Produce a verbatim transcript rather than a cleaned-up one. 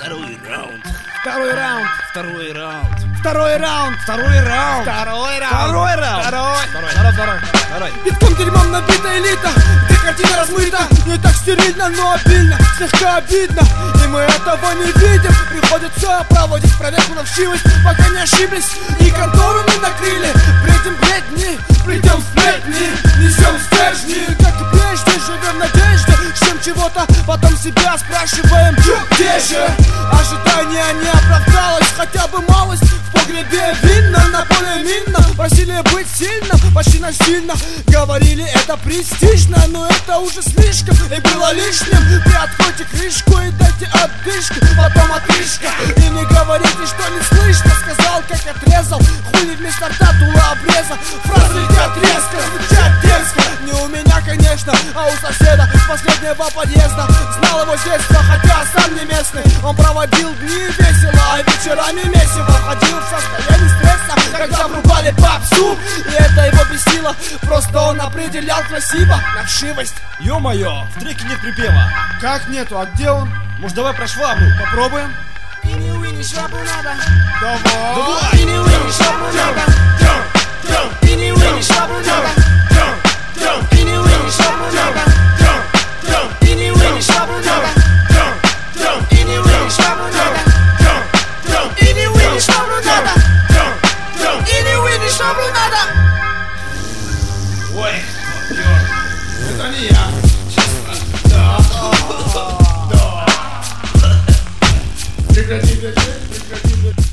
Второй раунд. Второй раунд. Второй раунд. Второй раунд. Второй раунд. Второй раунд. Второй раунд. Второй. Второй. Второй. Второй. Второй. Битком дерьмом набита элита, где картина размыта. Не так стерильно, но обильно, слегка обидно. И мы этого не видим. Приходится проводить проверку на вшивость, пока не ошиблись. И контору мы накрыли. Бредим бредни, придем сплетни, несем стержни. Как и прежде, живем в надежде. Ждем чего-то, потом себя спрашиваем, где же? Ожидание не оправдалось, хотя бы малость. В погребе винно, на поле минно. Просили быть сильным, почти насильно. Говорили, это престижно, но это уже слишком и было лишним. Приоткройте крышку и дайте отдышку, потом отрыжка. И не говорите, что не слышно. Сказал, как отрезал, хули вместо рта дула обрезал. Фразы летят резко, звучат дерзко. Не у меня, конечно, а у соседа с последнего подъезда. Знал его с детства, хотя сам не местный. Он проводил дни весело, а вечерами месиво. Входил в состояние стресса, когда врубали попсу. И это его бесило, просто он определял красиво на вшивость. Ё-моё, в треке нет припева. Как нету, а где он? Может, давай про швабру? Попробуем. Ини-уини, швабру надо. Давай. Ини-уини, швабру надо. Ини-уини, швабру надо. Ини-уини, швабру надо. Ини-уини, швабру надо. Ини-уини, швабру надо. Ини-уини, швабру надо. Ини-уини, швабру надо. Ой, Это не я. Да. Да. Прекрати, прекрати, прекрати.